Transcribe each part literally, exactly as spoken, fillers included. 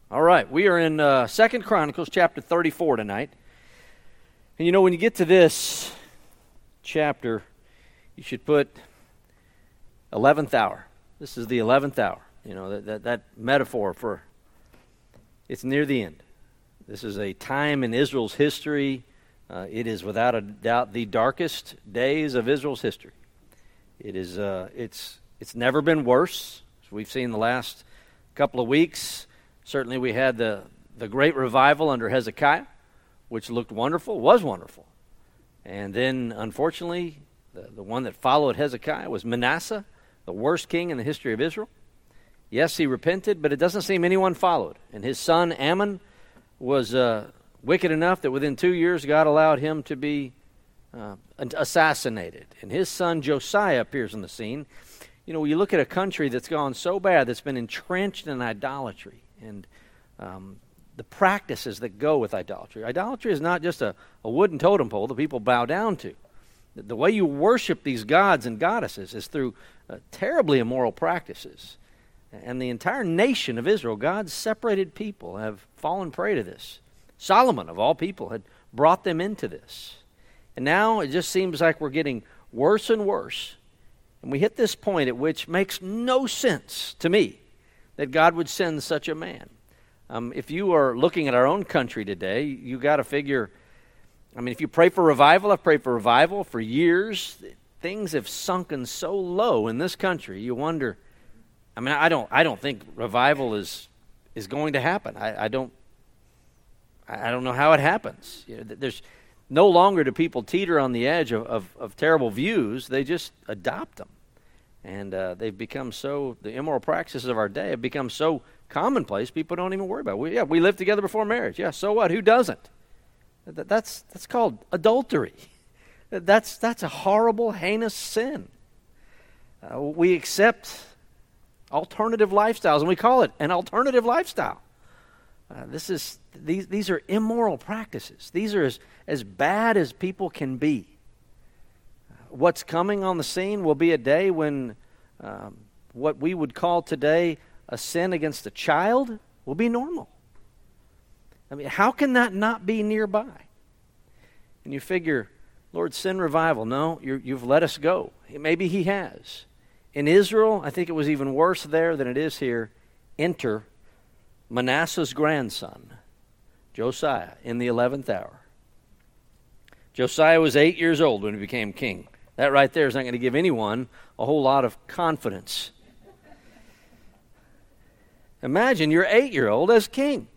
All right, we are in uh, Second Chronicles chapter thirty-four tonight. And you know, when you get to this chapter, you should put eleventh hour. This is the eleventh hour. You know, that, that, that metaphor for it's near the end. This is a time in Israel's history. Uh, it is without a doubt the darkest days of Israel's history. It is. Uh, it's. It's never been worse. As we've seen the last couple of weeks. Certainly, we had the the great revival under Hezekiah, which looked wonderful, was wonderful, and then unfortunately, the the one that followed Hezekiah was Manasseh, the worst king in the history of Israel. Yes, he repented, but it doesn't seem anyone followed. And his son Ammon was uh, wicked enough that within two years, God allowed him to be uh, assassinated. And his son Josiah appears on the scene. You know, you look at a country that's gone so bad, that's been entrenched in idolatry and um, the practices that go with idolatry. Idolatry is not just a, a wooden totem pole that people bow down to. The, the way you worship these gods and goddesses is through uh, terribly immoral practices. And the entire nation of Israel, God's separated people, have fallen prey to this. Solomon, of all people, had brought them into this. And now it just seems like we're getting worse and worse. And we hit this point at which makes no sense to me that God would send such a man. Um, if you are looking at our own country today, you got to figure, I mean, if you pray for revival, I've prayed for revival for years. Things have sunken so low in this country, you wonder, I mean, I don't I don't think revival is is going to happen. I, I don't I don't know how it happens. You know, there's no longer do people teeter on the edge of, of, of terrible views. They just adopt them. And uh, they've become so, the immoral practices of our day have become so commonplace, people don't even worry about it. We, yeah, we live together before marriage. Yeah, so what? Who doesn't? That, that's that's called adultery. That's, that's a horrible, heinous sin. Uh, we accept alternative lifestyles, and we call it an alternative lifestyle. Uh, this is these these are immoral practices. These are as, as bad as people can be. Uh, what's coming on the scene will be a day when um, what we would call today a sin against a child will be normal. I mean, how can that not be nearby? And you figure, Lord, send revival. No, you're, you've let us go. Maybe he has. In Israel, I think it was even worse there than it is here. Enter Manasseh's grandson, Josiah, in the eleventh hour. Josiah was eight years old when he became king. That right there is not going to give anyone a whole lot of confidence. Imagine you're eight-year-old as king.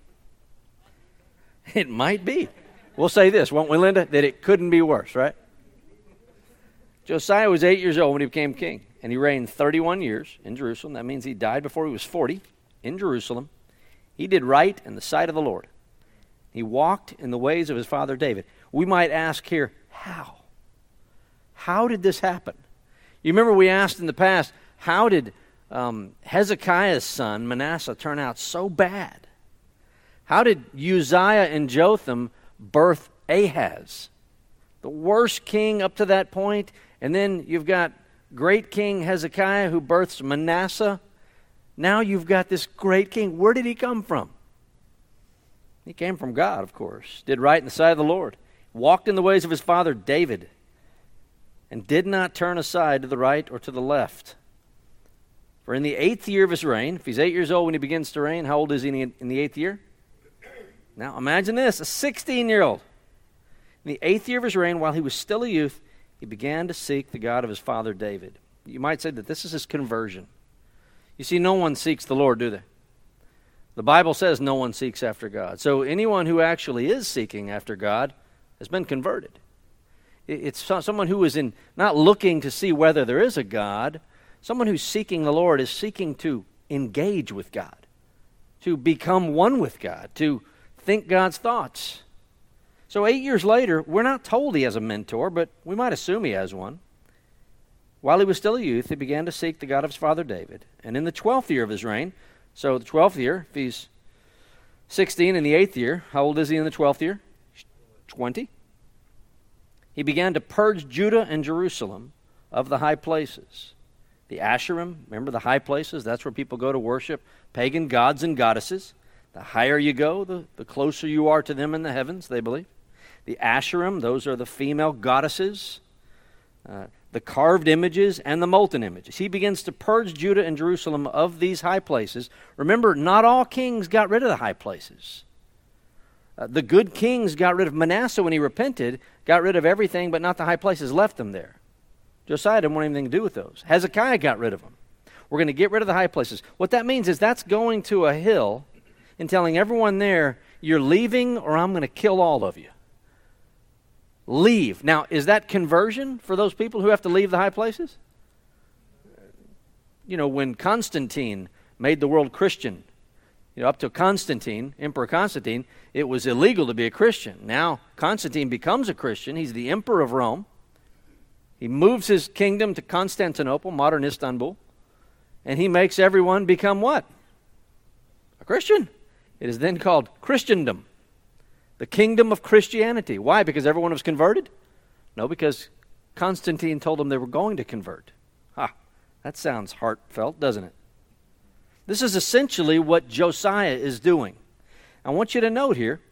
It might be. We'll say this, won't we, Linda? That it couldn't be worse, right? Josiah was eight years old when he became king. And he reigned thirty-one years in Jerusalem. That means he died before he was forty in Jerusalem. He did right in the sight of the Lord. He walked in the ways of his father David. We might ask here, how? How did this happen? You remember we asked in the past, how did um, Hezekiah's son Manasseh turn out so bad? How did Uzziah and Jotham birth Ahaz, the worst king up to that point? And then you've got great king Hezekiah who births Manasseh. Now you've got this great king. Where did he come from? He came from God, of course. Did right in the sight of the Lord. Walked in the ways of his father David. And did not turn aside to the right or to the left. For in the eighth year of his reign, if he's eight years old when he begins to reign, how old is he in the eighth year? Now imagine this, a sixteen-year-old. In the eighth year of his reign, while he was still a youth, he began to seek the God of his father David. You might say that this is his conversion. You see, no one seeks the Lord, do they? The Bible says no one seeks after God. So anyone who actually is seeking after God has been converted. It's someone who is in not looking to see whether there is a God. Someone who's seeking the Lord is seeking to engage with God, to become one with God, to think God's thoughts. So eight years later, we're not told he has a mentor, but we might assume he has one. While he was still a youth, he began to seek the God of his father David. And in the twelfth year of his reign, so the twelfth year, if he's sixteen in the eighth year, how old is he in the twelfth year? twenty. He began to purge Judah and Jerusalem of the high places. The Asherim, remember the high places? That's where people go to worship pagan gods and goddesses. The higher you go, the, the closer you are to them in the heavens, they believe. The Asherim, those are the female goddesses. Uh, the carved images and the molten images. He begins to purge Judah and Jerusalem of these high places. Remember, not all kings got rid of the high places. Uh, the good kings got rid of Manasseh when he repented, got rid of everything, but not the high places, left them there. Josiah didn't want anything to do with those. Hezekiah got rid of them. We're going to get rid of the high places. What that means is that's going to a hill and telling everyone there, you're leaving or I'm going to kill all of you. Leave. Now, is that conversion for those people who have to leave the high places? You know, when Constantine made the world Christian, you know, up to Constantine, Emperor Constantine, it was illegal to be a Christian. Now, Constantine becomes a Christian. He's the emperor of Rome. He moves his kingdom to Constantinople, modern Istanbul, and he makes everyone become what? A Christian. It is then called Christendom. The kingdom of Christianity. Why? Because everyone was converted? No, because Constantine told them they were going to convert. Ha, that sounds heartfelt, doesn't it? This is essentially what Josiah is doing. I want you to note here,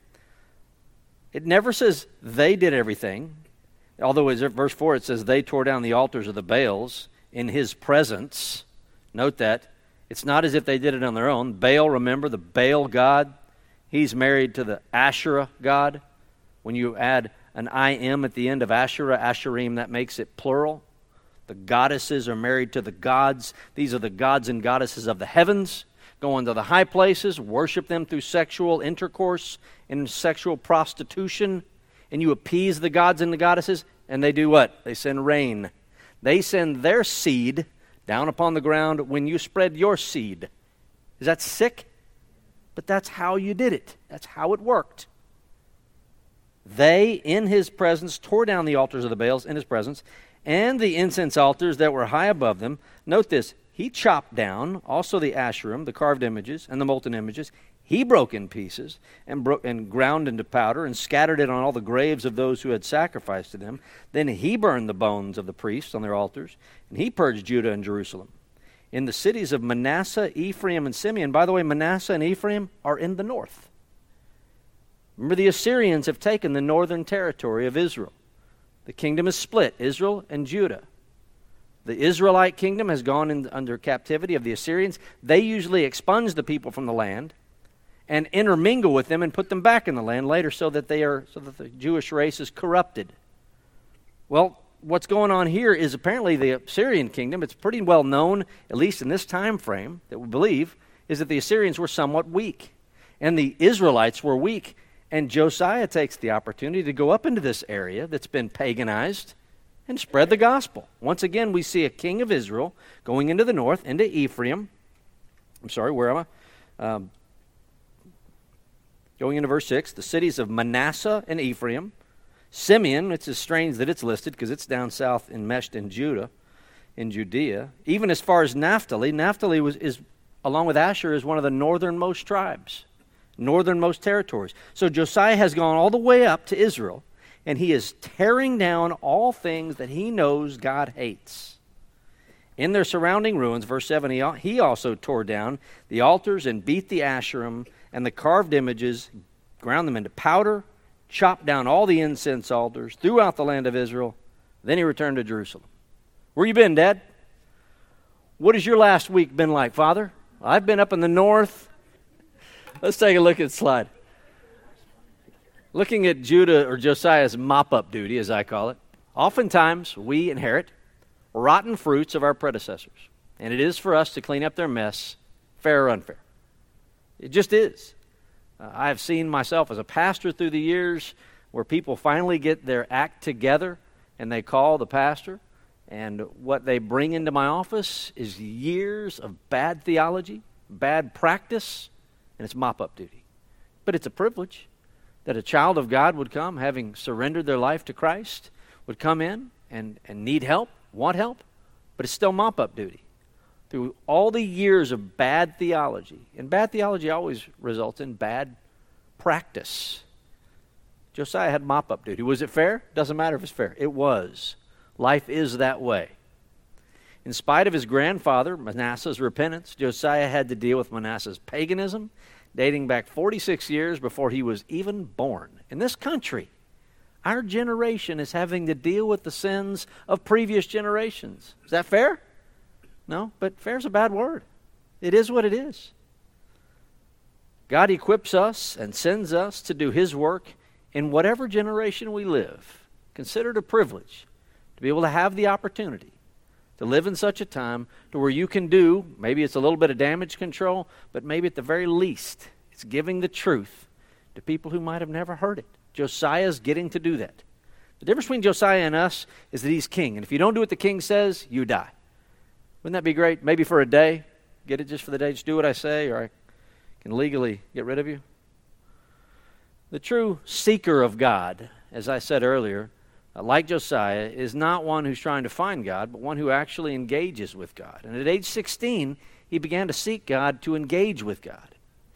it never says they did everything. Although in verse four it says they tore down the altars of the Baals in his presence. Note that. It's not as if they did it on their own. Baal, remember, the Baal god, he's married to the Asherah god. When you add an I M at the end of Asherah, Asherim, that makes it plural. The goddesses are married to the gods. These are the gods and goddesses of the heavens. Go into the high places, worship them through sexual intercourse and sexual prostitution, and you appease the gods and the goddesses, and they do what? They send rain. They send their seed down upon the ground when you spread your seed. Is that sick? But that's how you did it. That's how it worked. They, in his presence, tore down the altars of the Baals in his presence, and the incense altars that were high above them. Note this, he chopped down also the Asherim, the carved images, and the molten images. He broke in pieces and, bro- and ground into powder and scattered it on all the graves of those who had sacrificed to them. Then he burned the bones of the priests on their altars, and he purged Judah and Jerusalem. In the cities of Manasseh, Ephraim, and Simeon, by the way, Manasseh and Ephraim are in the north. Remember, the Assyrians have taken the northern territory of Israel. The kingdom is split, Israel and Judah. The Israelite kingdom has gone in, under captivity of the Assyrians. They usually expunge the people from the land and intermingle with them and put them back in the land later so that they are so that the Jewish race is corrupted. Well, what's going on here is apparently the Assyrian kingdom, it's pretty well known, at least in this time frame that we believe, is that the Assyrians were somewhat weak. And the Israelites were weak. And Josiah takes the opportunity to go up into this area that's been paganized and spread the gospel. Once again, we see a king of Israel going into the north, into Ephraim. I'm sorry, where am I? Um, going into verse six, the cities of Manasseh and Ephraim. Simeon, it's strange that it's listed because it's down south enmeshed in Judah, in Judea. Even as far as Naphtali, Naphtali was, is, along with Asher, is one of the northernmost tribes, northernmost territories. So Josiah has gone all the way up to Israel, and he is tearing down all things that he knows God hates. In their surrounding ruins, verse seven, he, he also tore down the altars and beat the Asherim and the carved images, ground them into powder, chopped down all the incense altars throughout the land of Israel. Then he returned to Jerusalem. Where you been, Dad? What has your last week been like, Father? I've been up in the north. Let's take a look at the slide. Looking at Judah or Josiah's mop-up duty, as I call it, oftentimes we inherit rotten fruits of our predecessors. And it is for us to clean up their mess, fair or unfair. It just is. Uh, I have seen myself as a pastor through the years where people finally get their act together and they call the pastor, and what they bring into my office is years of bad theology, bad practice, and it's mop-up duty. But it's a privilege that a child of God would come, having surrendered their life to Christ, would come in and, and need help, want help, but it's still mop-up duty. Through all the years of bad theology, and bad theology always results in bad practice. Josiah had mop-up duty. Was it fair? Doesn't matter if it's fair. It was. Life is that way. In spite of his grandfather, Manasseh's repentance, Josiah had to deal with Manasseh's paganism dating back forty-six years before he was even born. In this country, our generation is having to deal with the sins of previous generations. Is that fair? No, but fair is a bad word. It is what it is. God equips us and sends us to do His work in whatever generation we live. Consider it a privilege to be able to have the opportunity to live in such a time to where you can do, maybe it's a little bit of damage control, but maybe at the very least, it's giving the truth to people who might have never heard it. Josiah's getting to do that. The difference between Josiah and us is that he's king. And if you don't do what the king says, you die. Wouldn't that be great? Maybe for a day. Get it just for the day. Just do what I say, or I can legally get rid of you. The true seeker of God, as I said earlier, uh, like Josiah, is not one who's trying to find God, but one who actually engages with God. And at age sixteen, he began to seek God to engage with God.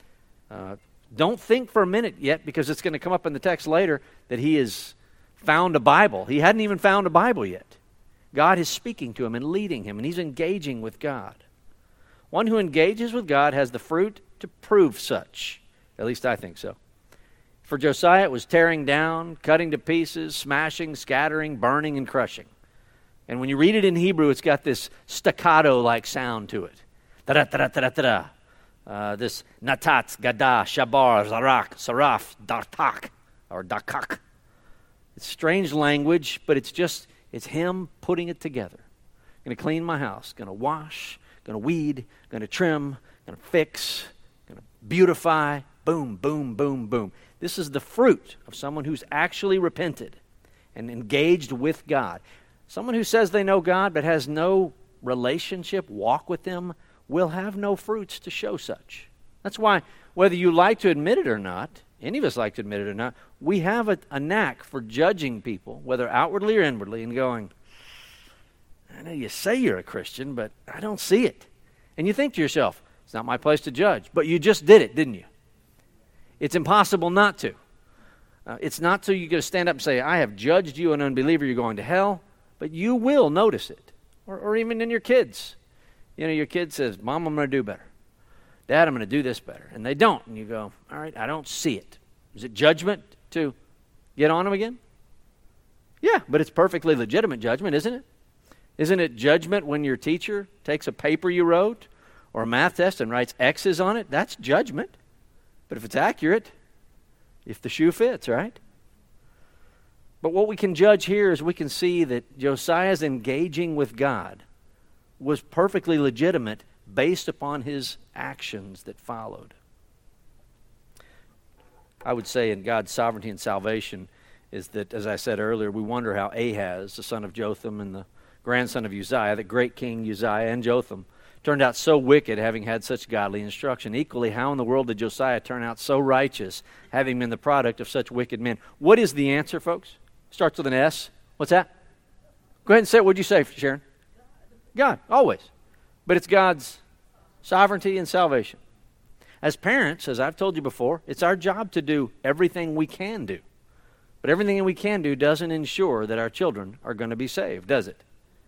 Uh, don't think for a minute yet, because it's going to come up in the text later, that he has found a Bible. He hadn't even found a Bible yet. God is speaking to him and leading him, and he's engaging with God. One who engages with God has the fruit to prove such. At least I think so. For Josiah, it was tearing down, cutting to pieces, smashing, scattering, burning, and crushing. And when you read it in Hebrew, it's got this staccato-like sound to it. Da-da-da-da-da-da-da. Uh, this natat, gada, shabar, zarak, saraf, dartak, or dakak. It's strange language, but it's just, it's him putting it together. Going to clean my house, going to wash, going to weed, going to trim, going to fix, going to beautify, boom, boom, boom, boom. This is the fruit of someone who's actually repented and engaged with God. Someone who says they know God but has no relationship, walk with Him, will have no fruits to show such. That's why, whether you like to admit it or not, any of us like to admit it or not, we have a, a knack for judging people, whether outwardly or inwardly, and going, I know you say you're a Christian, but I don't see it. And you think to yourself, it's not my place to judge. But you just did it, didn't you? It's impossible not to. Uh, it's not so you're going to stand up and say, I have judged you an unbeliever, you're going to hell. But you will notice it. Or, or even in your kids. You know, your kid says, Mom, I'm going to do better. Dad, I'm going to do this better. And they don't. And you go, all right, I don't see it. Is it judgment to get on them again? Yeah, but it's perfectly legitimate judgment, isn't it? Isn't it judgment when your teacher takes a paper you wrote or a math test and writes X's on it? That's judgment. But if it's accurate, if the shoe fits, right? But what we can judge here is we can see that Josiah's engaging with God was perfectly legitimate based upon his actions that followed. I would say in God's sovereignty and salvation is that, as I said earlier, we wonder how Ahaz, the son of Jotham and the grandson of Uzziah, the great king Uzziah and Jotham, turned out so wicked having had such godly instruction. Equally, how in the world did Josiah turn out so righteous having been the product of such wicked men? What is the answer, folks? Starts with an S. What's that? Go ahead and say it. What'd you say, Sharon? God, always. But it's God's sovereignty and salvation. As parents, as I've told you before, it's our job to do everything we can do. But everything we can do doesn't ensure that our children are going to be saved, does it?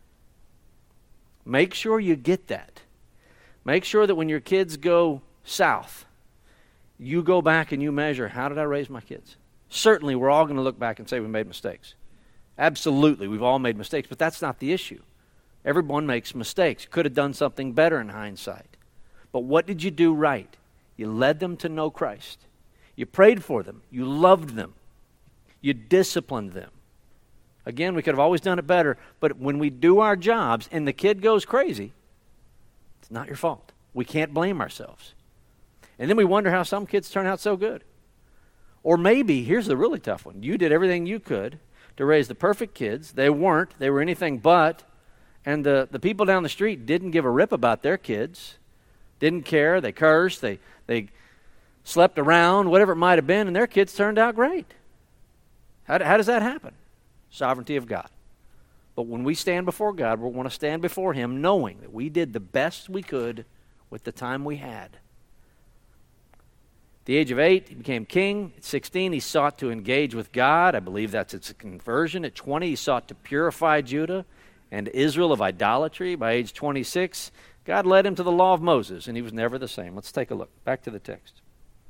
Make sure you get that. Make sure that when your kids go south, you go back and you measure, how did I raise my kids? Certainly, we're all going to look back and say we made mistakes. Absolutely, we've all made mistakes, but that's not the issue. Everyone makes mistakes. Could have done something better in hindsight. But what did you do right? You led them to know Christ. You prayed for them. You loved them. You disciplined them. Again, we could have always done it better, but when we do our jobs and the kid goes crazy, it's not your fault. We can't blame ourselves. And then we wonder how some kids turn out so good. Or maybe, here's the really tough one. You did everything you could to raise the perfect kids. They weren't. They were anything but. And the, the people down the street didn't give a rip about their kids. Didn't care. They cursed. They, they slept around, whatever it might have been, and their kids turned out great. How, how does that happen? Sovereignty of God. But when we stand before God, we want to stand before Him knowing that we did the best we could with the time we had. At the age of eight, he became king. At sixteen, he sought to engage with God. I believe that's its conversion. At twenty, he sought to purify Judah and Israel of idolatry. By age twenty-six, God led him to the law of Moses, and he was never the same. Let's take a look. Back to the text.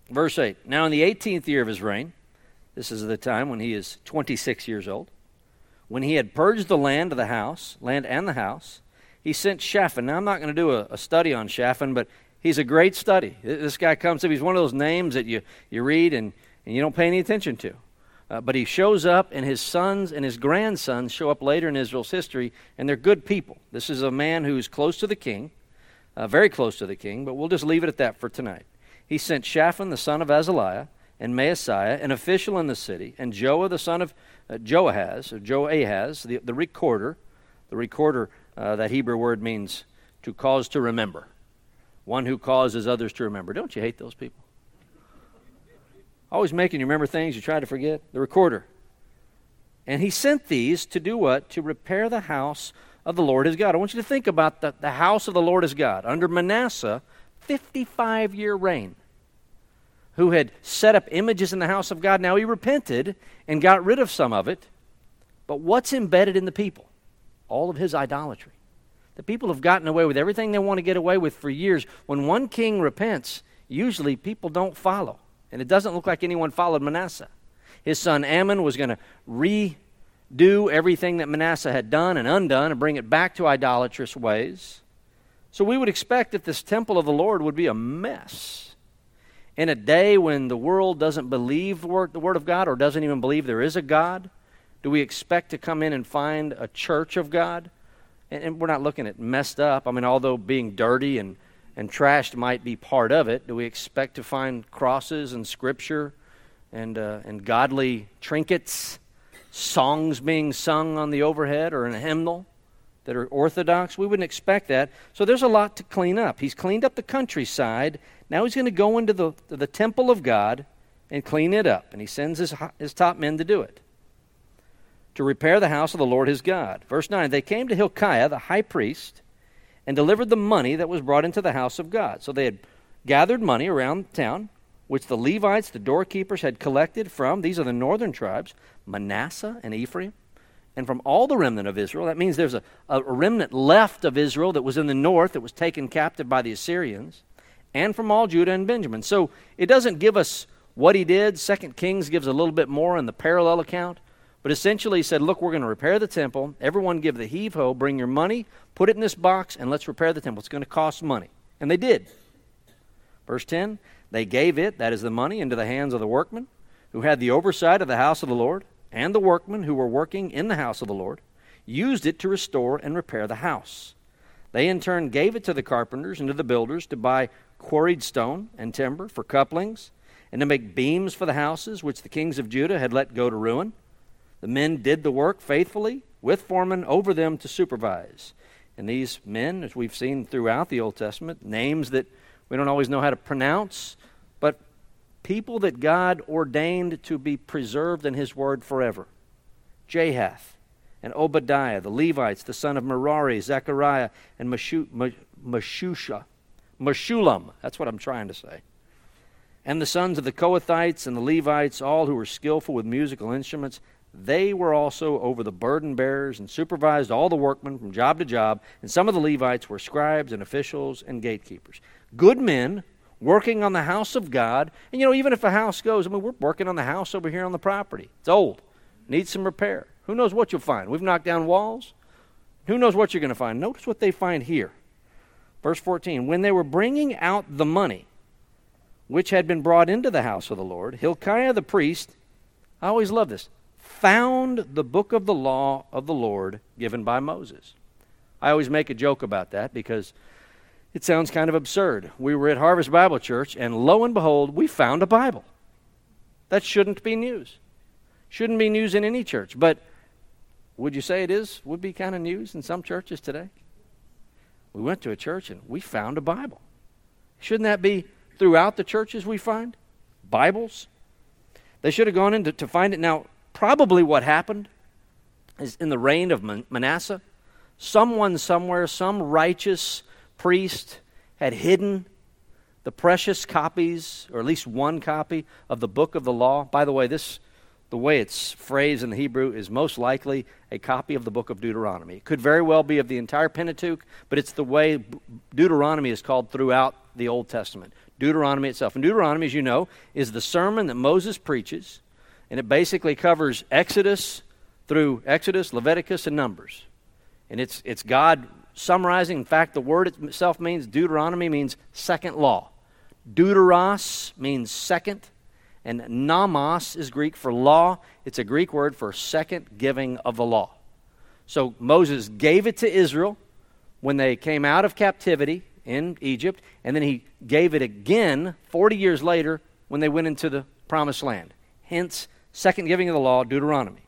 Verse eight, now in the eighteenth year of his reign, this is the time when he is twenty-six years old, when he had purged the land of the house, land and the house, he sent Shaphan. Now I'm not going to do a, a study on Shaphan, but he's a great study. This guy comes up, he's one of those names that you, you read and, and you don't pay any attention to. Uh, but he shows up, and his sons and his grandsons show up later in Israel's history, and they're good people. This is a man who's close to the king, uh, very close to the king, but we'll just leave it at that for tonight. He sent Shaphan, the son of Azaliah, and Maaseiah, an official in the city, and Joah, the son of uh, Joahaz, or Joahaz, the, the recorder. The recorder, uh, that Hebrew word means to cause to remember. One who causes others to remember. Don't you hate those people? Always making you remember things you try to forget. The recorder. And he sent these to do what? To repair the house of the Lord his God. I want you to think about the, the house of the Lord his God. Under Manasseh, fifty-five-year reign, who had set up images in the house of God. Now he repented and got rid of some of it. But what's embedded in the people? All of his idolatry. The people have gotten away with everything they want to get away with for years. When one king repents, usually people don't follow. And it doesn't look like anyone followed Manasseh. His son Ammon was going to redo everything that Manasseh had done and undone and bring it back to idolatrous ways. So we would expect that this temple of the Lord would be a mess. In a day when the world doesn't believe the word, the word of God, or doesn't even believe there is a God, do we expect to come in and find a church of God? And, and we're not looking at messed up. I mean, although being dirty and and trashed might be part of it, do we expect to find crosses and scripture and uh, and godly trinkets, songs being sung on the overhead or in a hymnal that are orthodox? We wouldn't expect that. So there's a lot to clean up. He's cleaned up the countryside. Now he's going to go into the, the temple of God and clean it up. And he sends his, his top men to do it, to repair the house of the Lord his God. Verse nine, they came to Hilkiah, the high priest, and delivered the money that was brought into the house of God. So they had gathered money around town, which the Levites, the doorkeepers, had collected from, these are the northern tribes, Manasseh and Ephraim, and from all the remnant of Israel. That means there's a, a remnant left of Israel that was in the north that was taken captive by the Assyrians, and from all Judah and Benjamin. So it doesn't give us what he did. Second Kings gives a little bit more in the parallel account. But essentially he said, look, we're going to repair the temple. Everyone give the heave-ho, bring your money, put it in this box, and let's repair the temple. It's going to cost money. And they did. Verse ten, they gave it, that is the money, into the hands of the workmen who had the oversight of the house of the Lord, and the workmen who were working in the house of the Lord used it to restore and repair the house. They in turn gave it to the carpenters and to the builders to buy quarried stone and timber for couplings, and to make beams for the houses which the kings of Judah had let go to ruin. The men did the work faithfully, with foremen over them to supervise. And these men, as we've seen throughout the Old Testament, names that we don't always know how to pronounce, but people that God ordained to be preserved in his word forever. Jahath and Obadiah, the Levites, the son of Merari, Zechariah, and Meshusha, Meshullam, that's what I'm trying to say. And the sons of the Kohathites and the Levites, all who were skillful with musical instruments, they were also over the burden bearers and supervised all the workmen from job to job. And some of the Levites were scribes and officials and gatekeepers. Good men working on the house of God. And you know, even if a house goes, I mean, we're working on the house over here on the property. It's old. Needs some repair. Who knows what you'll find? We've knocked down walls. Who knows what you're going to find? Notice what they find here. Verse fourteen, when they were bringing out the money which had been brought into the house of the Lord, Hilkiah the priest, I always love this, found the book of the law of the Lord given by Moses. I always make a joke about that because it sounds kind of absurd. We were at Harvest Bible Church, and lo and behold, we found a Bible. That shouldn't be news. Shouldn't be news in any church. But would you say it is? Would be kind of news in some churches today? We went to a church and we found a Bible. Shouldn't that be throughout the churches we find Bibles? They should have gone in to, to find it. Now, probably what happened is in the reign of Manasseh, someone somewhere, some righteous priest had hidden the precious copies, or at least one copy, of the book of the law. By the way, this, the way it's phrased in the Hebrew, is most likely a copy of the book of Deuteronomy. It could very well be of the entire Pentateuch, but it's the way Deuteronomy is called throughout the Old Testament. Deuteronomy itself. And Deuteronomy, as you know, is the sermon that Moses preaches, and it basically covers Exodus through Exodus, Leviticus, and Numbers. And it's it's God summarizing. In fact, the word itself means, Deuteronomy means second law. Deuteros means second, and nomos is Greek for law. It's a Greek word for second giving of the law. So Moses gave it to Israel when they came out of captivity in Egypt, and then he gave it again forty years later when they went into the promised land. Hence, second giving of the law, Deuteronomy.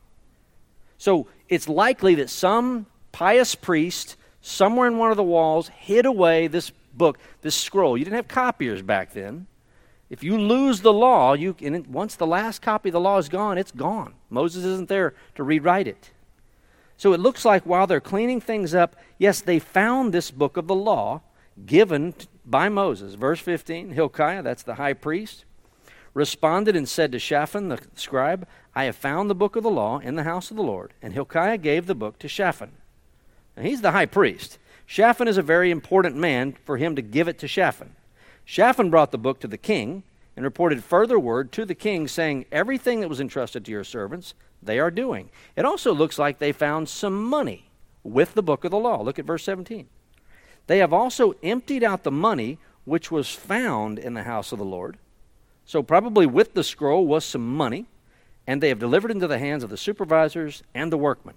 So it's likely that some pious priest somewhere in one of the walls hid away this book, this scroll. You didn't have copiers back then. If you lose the law, you and it, once the last copy of the law is gone, it's gone. Moses isn't there to rewrite it. So it looks like while they're cleaning things up, yes, they found this book of the law given by Moses. Verse fifteen, Hilkiah, that's the high priest, responded and said to Shaphan the scribe, I have found the book of the law in the house of the Lord. And Hilkiah gave the book to Shaphan. Now, he's the high priest. Shaphan is a very important man for him to give it to Shaphan. Shaphan brought the book to the king and reported further word to the king, saying, everything that was entrusted to your servants, they are doing. It also looks like they found some money with the book of the law. Look at verse seventeen. They have also emptied out the money which was found in the house of the Lord. So probably with the scroll was some money, and they have delivered into the hands of the supervisors and the workmen.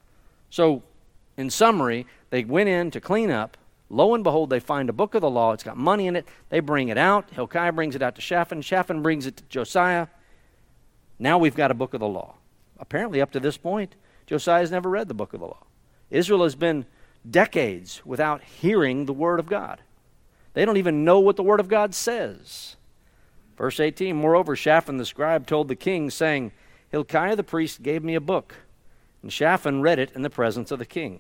So, in summary, they went in to clean up. Lo and behold, they find a book of the law. It's got money in it. They bring it out. Hilkiah brings it out to Shaphan. Shaphan brings it to Josiah. Now we've got a book of the law. Apparently, up to this point, Josiah has never read the book of the law. Israel has been decades without hearing the word of God. They don't even know what the word of God says. Verse eighteen, moreover, Shaphan the scribe told the king, saying, Hilkiah the priest gave me a book, and Shaphan read it in the presence of the king.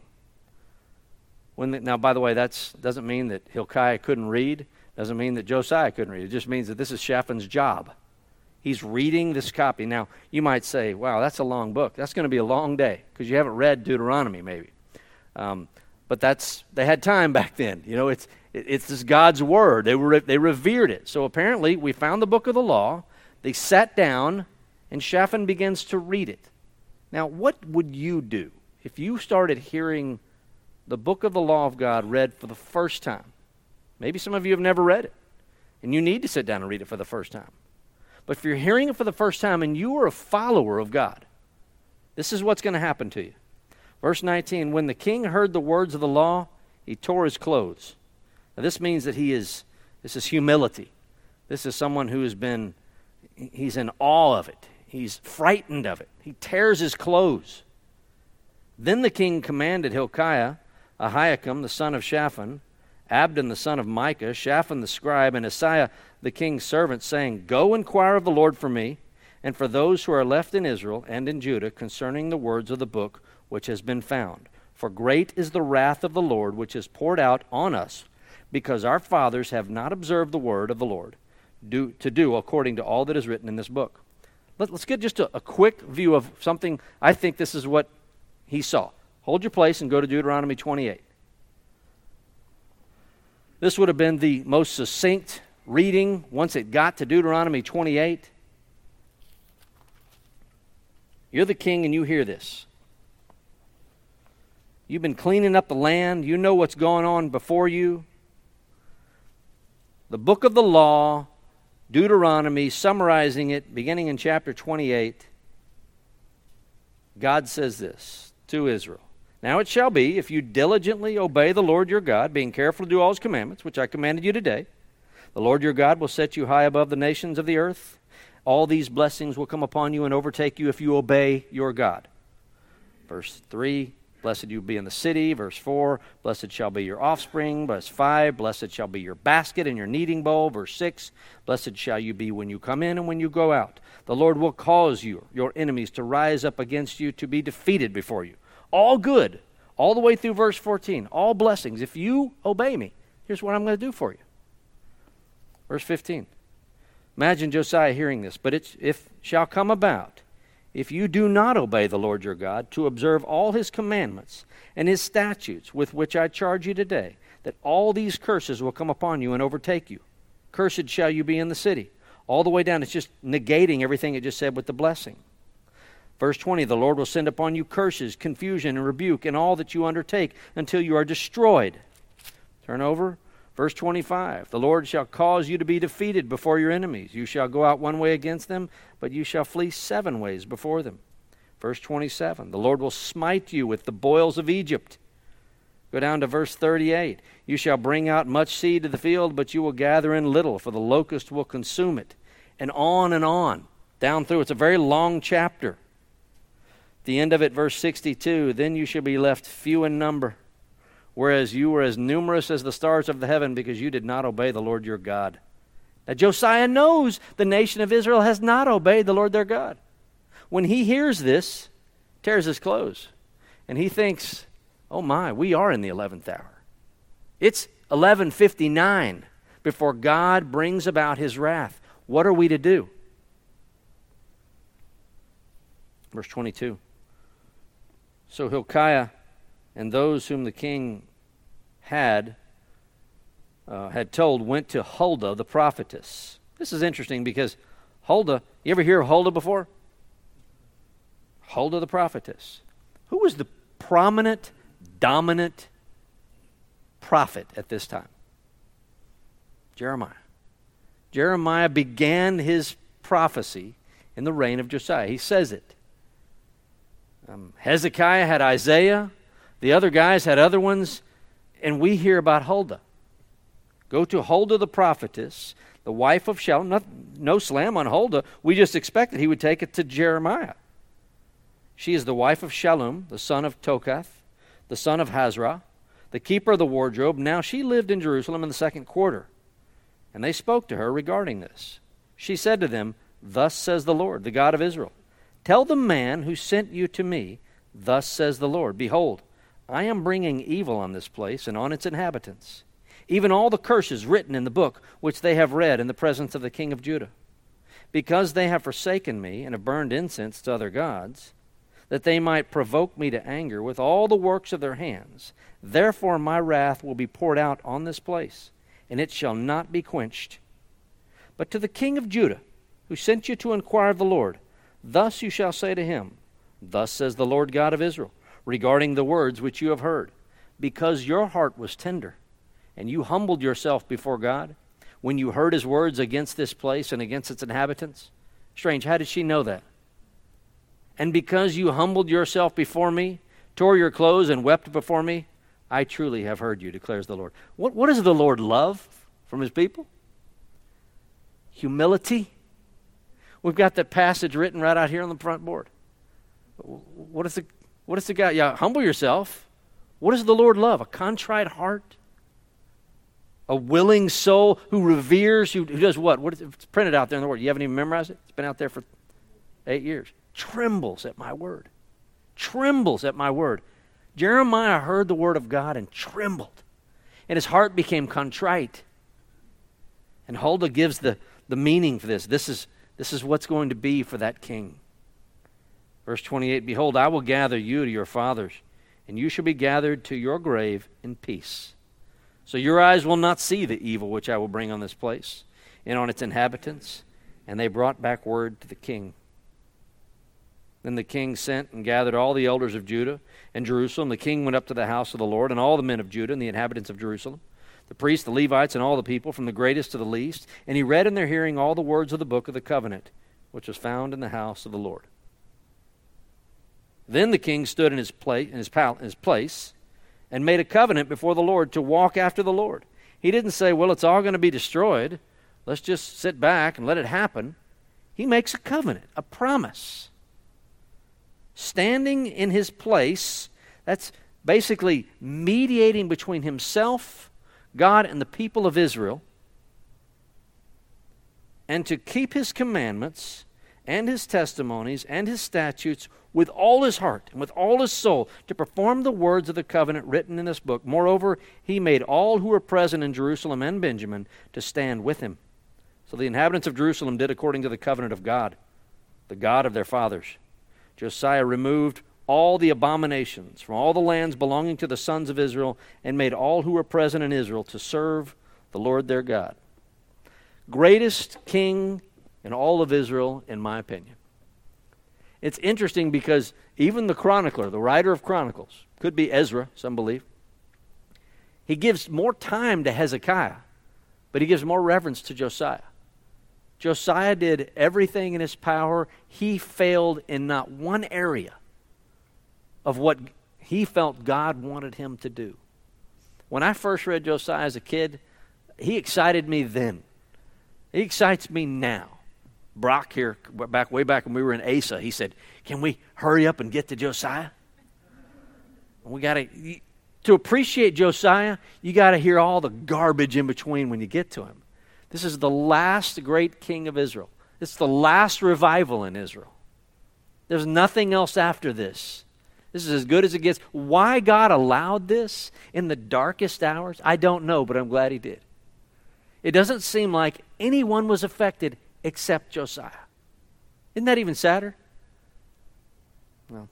When the, now, by the way, that doesn't mean that Hilkiah couldn't read. Doesn't mean that Josiah couldn't read. It just means that this is Shaphan's job. He's reading this copy. Now, you might say, wow, that's a long book. That's going to be a long day because you haven't read Deuteronomy maybe. Um, but that's they had time back then. You know, it's it, it's this God's word. They were they revered it. So apparently, we found the book of the law. They sat down, and Shaphan begins to read it. Now, what would you do if you started hearing the book of the law of God read for the first time? Maybe some of you have never read it, and you need to sit down and read it for the first time. But if you're hearing it for the first time and you are a follower of God, this is what's going to happen to you. Verse nineteen, when the king heard the words of the law, he tore his clothes. Now this means that he is, this is humility. This is someone who has been, he's in awe of it. He's frightened of it. He tears his clothes. Then the king commanded Hilkiah, Ahikam the son of Shaphan, Abdon the son of Micah, Shaphan the scribe, and Asaiah the king's servant, saying, go inquire of the Lord for me, and for those who are left in Israel and in Judah, concerning the words of the book which has been found. For great is the wrath of the Lord which is poured out on us, because our fathers have not observed the word of the Lord, do, to do according to all that is written in this book. Let, let's get just a, a quick view of something. I think this is what he saw. Hold your place and go to Deuteronomy twenty-eight. This would have been the most succinct reading once it got to Deuteronomy twenty-eight. You're the king and you hear this. You've been cleaning up the land. You know what's going on before you. The book of the law, Deuteronomy, summarizing it, beginning in chapter twenty-eight. God says this to Israel. Now it shall be, if you diligently obey the Lord your God, being careful to do all his commandments, which I commanded you today, the Lord your God will set you high above the nations of the earth. All these blessings will come upon you and overtake you if you obey your God. Verse three, blessed you be in the city. Verse four, blessed shall be your offspring. Verse five, blessed shall be your basket and your kneading bowl. Verse six, blessed shall you be when you come in and when you go out. The Lord will cause you, your enemies, to rise up against you, to be defeated before you. All good, all the way through verse fourteen, all blessings. If you obey me, here's what I'm going to do for you. Verse fifteen. Imagine Josiah hearing this. But it if shall come about, if you do not obey the Lord your God, to observe all his commandments and his statutes with which I charge you today, that all these curses will come upon you and overtake you. Cursed shall you be in the city. All the way down, it's just negating everything it just said with the blessing. Verse twenty, the Lord will send upon you curses, confusion, and rebuke in all that you undertake until you are destroyed. Turn over. Verse twenty-five, the Lord shall cause you to be defeated before your enemies. You shall go out one way against them, but you shall flee seven ways before them. Verse twenty-seven, the Lord will smite you with the boils of Egypt. Go down to verse thirty-eight. You shall bring out much seed to the field, but you will gather in little, for the locust will consume it. And on and on, down through. It's a very long chapter. At the end of it, verse sixty-two, then you shall be left few in number, whereas you were as numerous as the stars of the heaven, because you did not obey the Lord your God. Now Josiah knows the nation of Israel has not obeyed the Lord their God. When he hears this, tears his clothes, and he thinks, oh my, we are in the eleventh hour. It's eleven fifty-nine before God brings about his wrath. What are we to do? Verse twenty-two. So Hilkiah and those whom the king had uh, had told went to Huldah the prophetess. This is interesting because Huldah, you ever hear of Huldah before? Huldah the prophetess. Who was the prominent, dominant prophet at this time? Jeremiah. Jeremiah began his prophecy in the reign of Josiah. He says it. Um, Hezekiah had Isaiah. The other guys had other ones. And we hear about Huldah. Go to Huldah the prophetess, the wife of Shallum. Not, no slam on Huldah. We just expected he would take it to Jeremiah. She is the wife of Shallum, the son of Tokath, the son of Hazrah, the keeper of the wardrobe. Now she lived in Jerusalem in the second quarter. And they spoke to her regarding this. She said to them, thus says the Lord, the God of Israel, tell the man who sent you to me, thus says the Lord, behold, I am bringing evil on this place and on its inhabitants, even all the curses written in the book which they have read in the presence of the king of Judah. Because they have forsaken me and have burned incense to other gods, that they might provoke me to anger with all the works of their hands. Therefore my wrath will be poured out on this place, and it shall not be quenched. But to the king of Judah, who sent you to inquire of the Lord, thus you shall say to him, thus says the Lord God of Israel, regarding the words which you have heard, because your heart was tender, and you humbled yourself before God, when you heard his words against this place and against its inhabitants. Strange, how did she know that? And because you humbled yourself before me, tore your clothes and wept before me, I truly have heard you, declares the Lord. What, what does the Lord love from his people? Humility. We've got that passage written right out here on the front board. What is the, what is the guy? Yeah, humble yourself. What does the Lord love? A contrite heart? A willing soul who reveres, who, who does what? What is it? It's printed out there in the Word. You haven't even memorized it? It's been out there for eight years. Trembles at my word. Trembles at my word. Jeremiah heard the word of God and trembled. And his heart became contrite. And Huldah gives the, the meaning for this. This is, this is what's going to be for that king. Verse twenty-eight, behold, I will gather you to your fathers, and you shall be gathered to your grave in peace. So your eyes will not see the evil which I will bring on this place and on its inhabitants. And they brought back word to the king. Then the king sent and gathered all the elders of Judah and Jerusalem. The king went up to the house of the Lord, and all the men of Judah and the inhabitants of Jerusalem, the priests, the Levites, and all the people, from the greatest to the least. And he read in their hearing all the words of the book of the covenant, which was found in the house of the Lord. Then the king stood in his place, in his, pal- in his place and made a covenant before the Lord to walk after the Lord. He didn't say, well, it's all going to be destroyed. Let's just sit back and let it happen. He makes a covenant, a promise. Standing in his place, that's basically mediating between himself, God, and the people of Israel, and to keep his commandments and his testimonies and his statutes with all his heart and with all his soul, to perform the words of the covenant written in this book. Moreover, he made all who were present in Jerusalem and Benjamin to stand with him. So the inhabitants of Jerusalem did according to the covenant of God, the God of their fathers. Josiah removed all the abominations from all the lands belonging to the sons of Israel and made all who were present in Israel to serve the Lord their God. Greatest king in all of Israel, in my opinion. It's interesting because even the chronicler, the writer of Chronicles, could be Ezra, some believe, he gives more time to Hezekiah, but he gives more reverence to Josiah. Josiah did everything in his power. He failed in not one area of what he felt God wanted him to do. When I first read Josiah as a kid, he excited me then. He excites me now. Brock here, back way back when we were in Asa, he said, "Can we hurry up and get to Josiah?" We got to to appreciate Josiah. You got to hear all the garbage in between when you get to him. This is the last great king of Israel. It's the last revival in Israel. There's nothing else after this. This is as good as it gets. Why God allowed this in the darkest hours, I don't know, but I'm glad he did. It doesn't seem like anyone was affected except Josiah. Isn't that even sadder? Well,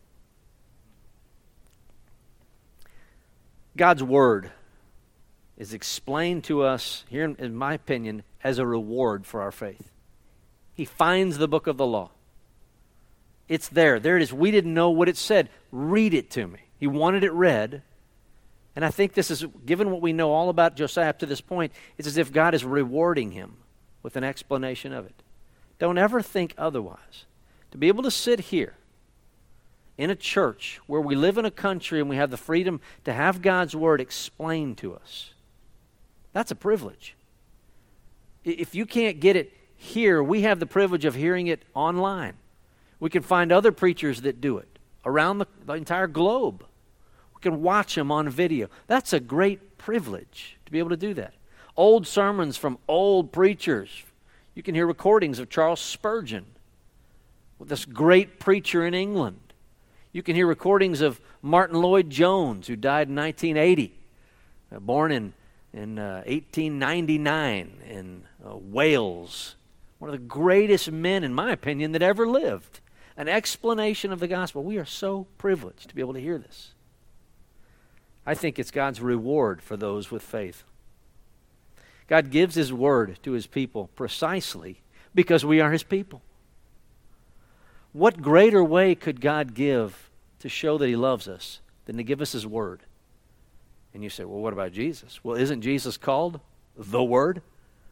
God's word is explained to us, here in, in my opinion, as a reward for our faith. He finds the book of the law. It's there. There it is. We didn't know what it said. Read it to me. He wanted it read. And I think this is, given what we know all about Josiah up to this point, it's as if God is rewarding him with an explanation of it. Don't ever think otherwise. To be able to sit here in a church where we live in a country and we have the freedom to have God's word explained to us, that's a privilege. If you can't get it here, we have the privilege of hearing it online. We can find other preachers that do it around the, the entire globe. We can watch them on video. That's a great privilege to be able to do that. Old sermons from old preachers. You can hear recordings of Charles Spurgeon, this great preacher in England. You can hear recordings of Martin Lloyd-Jones, who died in nineteen eighty, uh, born in, in uh, eighteen ninety-nine in uh, Wales. One of the greatest men, in my opinion, that ever lived. An explanation of the gospel. We are so privileged to be able to hear this. I think it's God's reward for those with faith. God gives his word to his people precisely because we are his people. What greater way could God give to show that he loves us than to give us his word? And you say, well, what about Jesus? Well, isn't Jesus called the Word?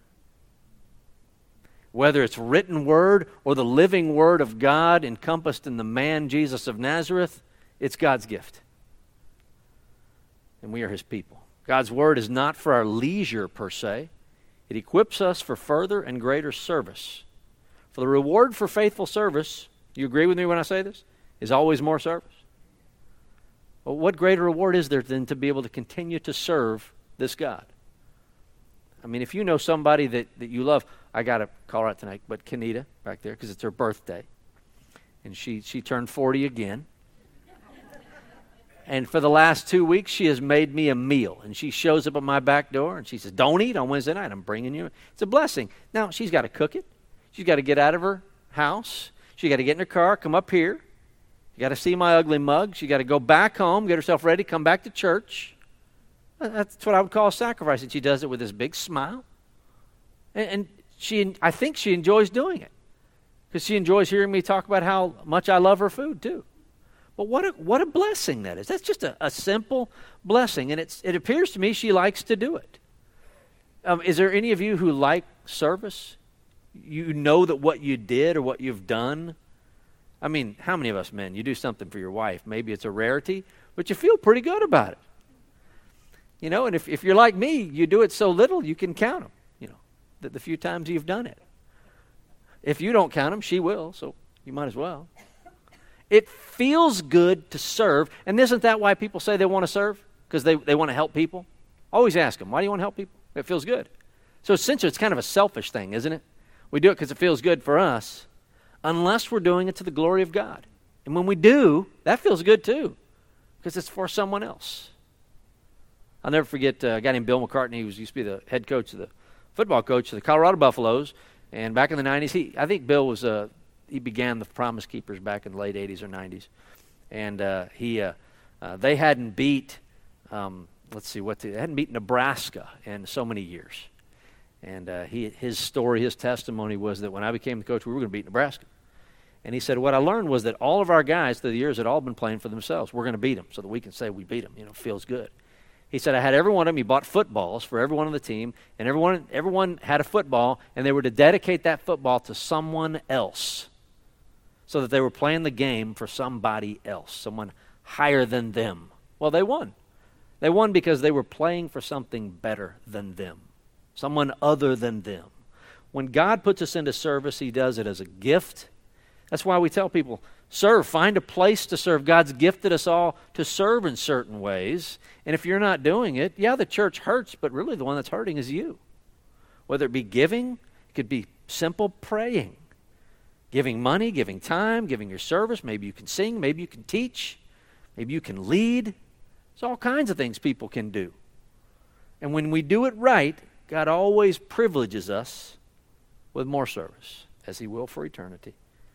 Whether it's written word or the living word of God encompassed in the man Jesus of Nazareth, it's God's gift. And we are his people. God's word is not for our leisure per se. It equips us for further and greater service. For the reward for faithful service, you agree with me when I say this, is always more service. Well, what greater reward is there than to be able to continue to serve this God? I mean, if you know somebody that, that you love, I got to call her out tonight, but Kenita back there, because it's her birthday. And she, she turned forty again. And for the last two weeks, she has made me a meal. And she shows up at my back door, and she says, don't eat on Wednesday night. I'm bringing you. It's a blessing. Now, she's got to cook it. She's got to get out of her house. She's got to get in her car, come up here. You got to see my ugly mug. She got to go back home, get herself ready, come back to church. That's what I would call a sacrifice. And she does it with this big smile. And, and she, I think she enjoys doing it. Because she enjoys hearing me talk about how much I love her food, too. But what a, what a blessing that is. That's just a, a simple blessing. And it's, it appears to me she likes to do it. Um, is there any of you who like service? You know that what you did or what you've done. I mean, how many of us men, you do something for your wife. Maybe it's a rarity, but you feel pretty good about it. You know, and if, if you're like me, you do it so little you can count them, you know, the, the few times you've done it. If you don't count them, she will, so you might as well. It feels good to serve. And isn't that why people say they want to serve? Because they, they want to help people? Always ask them, why do you want to help people? It feels good. So essentially, it's kind of a selfish thing, isn't it? We do it because it feels good for us, unless we're doing it to the glory of God. And when we do, that feels good too, because it's for someone else. I'll never forget uh, a guy named Bill McCartney, who was, used to be the head coach of the football coach of the Colorado Buffaloes. And back in the nineties, he I think Bill was uh, he began the Promise Keepers back in the late eighties or nineties. And uh, he, uh, uh, they hadn't beat, um, let's see, what they, they hadn't beat Nebraska in so many years. And uh, he, his story, his testimony was that when I became the coach, we were going to beat Nebraska. And he said, what I learned was that all of our guys through the years had all been playing for themselves. We're going to beat them so that we can say we beat them. You know, feels good. He said, I had every one of them. He bought footballs for everyone on the team, and everyone, everyone had a football, and they were to dedicate that football to someone else so that they were playing the game for somebody else, someone higher than them. Well, they won. They won because they were playing for something better than them, someone other than them. When God puts us into service, he does it as a gift. That's why we tell people, serve, find a place to serve. God's gifted us all to serve in certain ways. And if you're not doing it, yeah, the church hurts, but really the one that's hurting is you. Whether it be giving, it could be simple praying. Giving money, giving time, giving your service. Maybe you can sing, maybe you can teach, maybe you can lead. There's all kinds of things people can do. And when we do it right, God always privileges us with more service, as he will for eternity.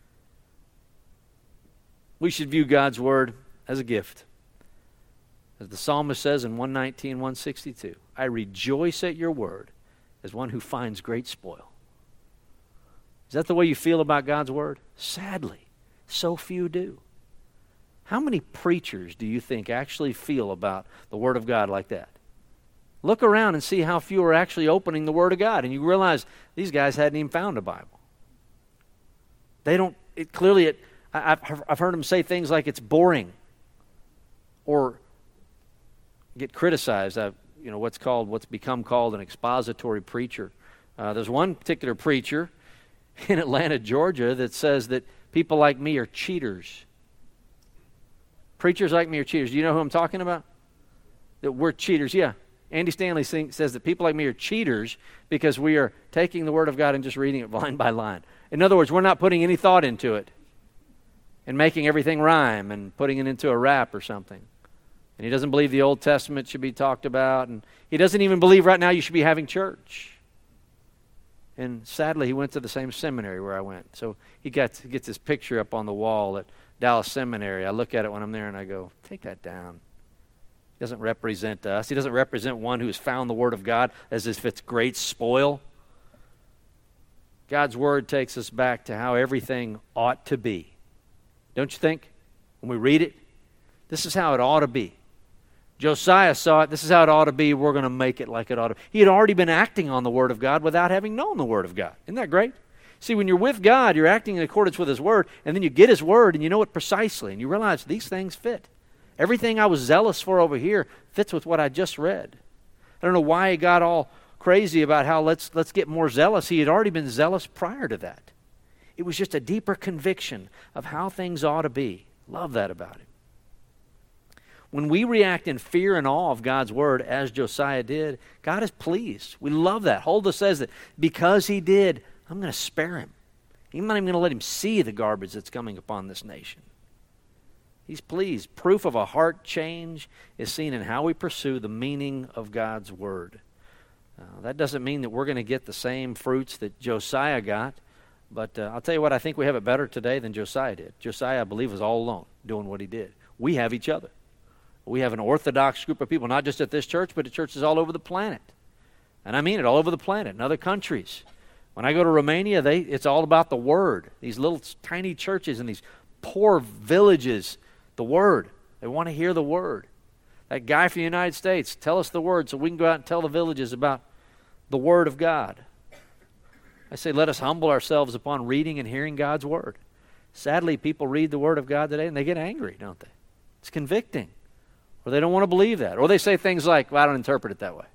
We should view God's word as a gift. As the psalmist says in one nineteen, one sixty-two, I rejoice at your word as one who finds great spoil. Is that the way you feel about God's word? Sadly, so few do. How many preachers do you think actually feel about the word of God like that? Look around and see how few are actually opening the word of God, and you realize these guys hadn't even found a Bible. They don't, it clearly, it, I've, I've heard them say things like it's boring or get criticized. I've, you know, what's called, what's become called an expository preacher. Uh, there's one particular preacher in Atlanta, Georgia, that says that people like me are cheaters. Preachers like me are cheaters. Do you know who I'm talking about? That we're cheaters, yeah. Andy Stanley sing, says that people like me are cheaters because we are taking the Word of God and just reading it line by line. In other words, we're not putting any thought into it and making everything rhyme and putting it into a rap or something. And he doesn't believe the Old Testament should be talked about. And he doesn't even believe right now you should be having church. And sadly, he went to the same seminary where I went. So he got he gets this picture up on the wall at Dallas Seminary. I look at it when I'm there and I go, take that down. He doesn't represent us. He doesn't represent one who has found the Word of God as if it's great spoil. God's Word takes us back to how everything ought to be. Don't you think? When we read it, this is how it ought to be. Josiah saw it. This is how it ought to be. We're going to make it like it ought to be. He had already been acting on the Word of God without having known the Word of God. Isn't that great? See, when you're with God, you're acting in accordance with His Word, and then you get His Word, and you know it precisely, and you realize these things fit. Everything I was zealous for over here fits with what I just read. I don't know why he got all crazy about how let's let's get more zealous. He had already been zealous prior to that. It was just a deeper conviction of how things ought to be. Love that about him. When we react in fear and awe of God's Word, as Josiah did, God is pleased. We love that. Huldah says that because he did, I'm going to spare him. I'm not even going to let him see the garbage that's coming upon this nation. He's pleased. Proof of a heart change is seen in how we pursue the meaning of God's Word. Uh, that doesn't mean that we're going to get the same fruits that Josiah got, but uh, I'll tell you what, I think we have it better today than Josiah did. Josiah, I believe, was all alone doing what he did. We have each other. We have an orthodox group of people, not just at this church, but at churches all over the planet. And I mean it, all over the planet, in other countries. When I go to Romania, they it's all about the Word. These little tiny churches in these poor villages, the Word. They want to hear the Word. That guy from the United States, tell us the Word so we can go out and tell the villages about the Word of God. I say let us humble ourselves upon reading and hearing God's Word. Sadly, people read the Word of God today and they get angry, don't they? It's convicting. Or they don't want to believe that. Or they say things like, well, I don't interpret it that way.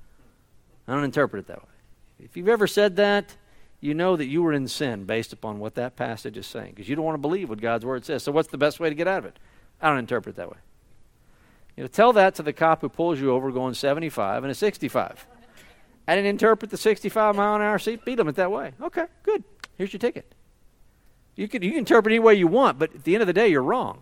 I don't interpret it that way. If you've ever said that, you know that you were in sin based upon what that passage is saying, because you don't want to believe what God's Word says. So what's the best way to get out of it? I don't interpret it that way. You know, tell that to the cop who pulls you over going seventy-five and a sixty-five. I didn't interpret the sixty-five mile an hour seat, beat them it that way. Okay, good. Here's your ticket. You can, you can interpret any way you want, but at the end of the day, you're wrong.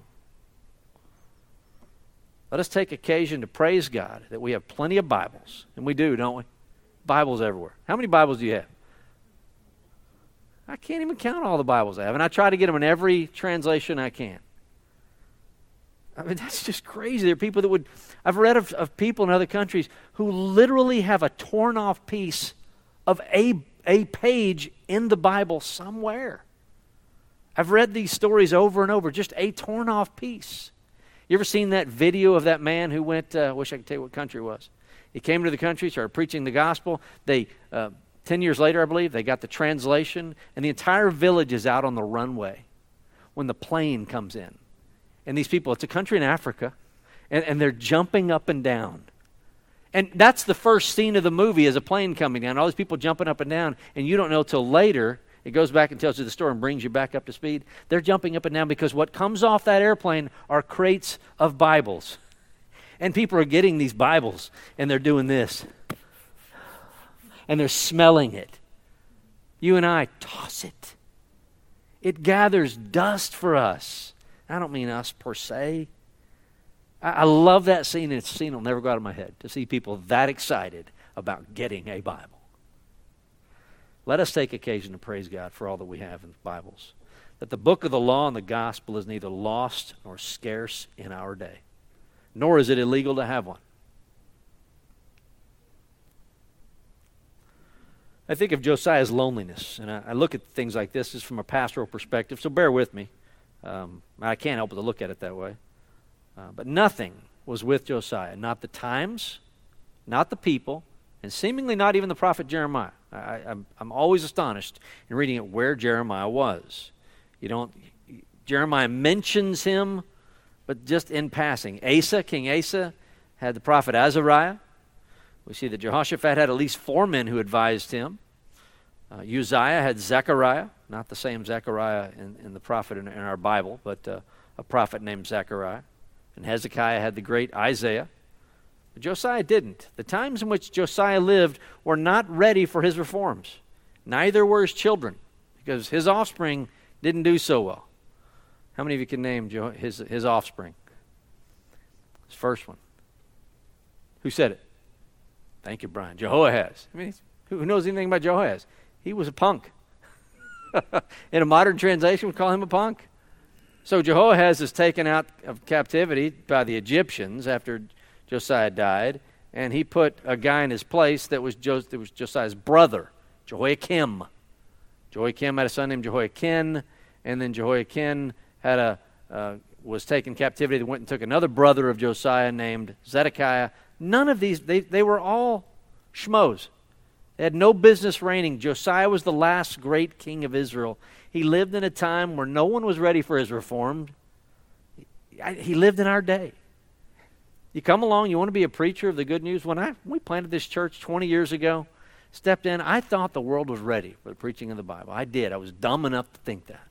Let us take occasion to praise God that we have plenty of Bibles. And we do, don't we? Bibles everywhere. How many Bibles do you have? I can't even count all the Bibles I have, and I try to get them in every translation I can. I mean, that's just crazy. There are people that would, I've read of, of people in other countries who literally have a torn off piece of a, a page in the Bible somewhere. I've read these stories over and over, just a torn off piece. You ever seen that video of that man who went, uh, I wish I could tell you what country it was. He came to the country, started preaching the gospel. They, uh, ten years later, I believe, they got the translation, and the entire village is out on the runway when the plane comes in. And these people, it's a country in Africa, and, and they're jumping up and down. And that's the first scene of the movie, is a plane coming down, all these people jumping up and down, and you don't know till later. It goes back and tells you the story and brings you back up to speed. They're jumping up and down because what comes off that airplane are crates of Bibles. And people are getting these Bibles, and they're doing this. And they're smelling it. You and I toss it. It gathers dust for us. I don't mean us per se. I, I love that scene, and it's a scene that'll never go out of my head, to see people that excited about getting a Bible. Let us take occasion to praise God for all that we have in the Bibles. That the book of the law and the gospel is neither lost nor scarce in our day, nor is it illegal to have one. I think of Josiah's loneliness, and I, I look at things like this just from a pastoral perspective, so bear with me. Um, I can't help but to look at it that way. Uh, but nothing was with Josiah, not the times, not the people, and seemingly not even the prophet Jeremiah. I, I'm, I'm always astonished in reading it where Jeremiah was. You don't, Jeremiah mentions him, but just in passing. Asa, King Asa, had the prophet Azariah. We see that Jehoshaphat had at least four men who advised him. Uh, Uzziah had Zechariah, not the same Zechariah in, in the prophet in, in our Bible, but uh, a prophet named Zechariah. And Hezekiah had the great Isaiah. But Josiah didn't. The times in which Josiah lived were not ready for his reforms. Neither were his children, because his offspring didn't do so well. How many of you can name Jo- his, his offspring? His first one. Who said it? Thank you, Brian. Jehoahaz. I mean, who knows anything about Jehoahaz? He was a punk. In a modern translation, we call him a punk. So Jehoahaz is taken out of captivity by the Egyptians after Josiah died, and he put a guy in his place that was, Jos- that was Josiah's brother, Jehoiakim. Jehoiakim had a son named Jehoiakim, and then Jehoiakim had a uh, was taken captivity. They went and took another brother of Josiah named Zedekiah. None of these, they, they were all schmoes. They had no business reigning. Josiah was the last great king of Israel. He lived in a time where no one was ready for his reform. He lived in our day. You come along, you want to be a preacher of the good news. When I when we planted this church twenty years ago, stepped in, I thought the world was ready for the preaching of the Bible. I did. I was dumb enough to think that.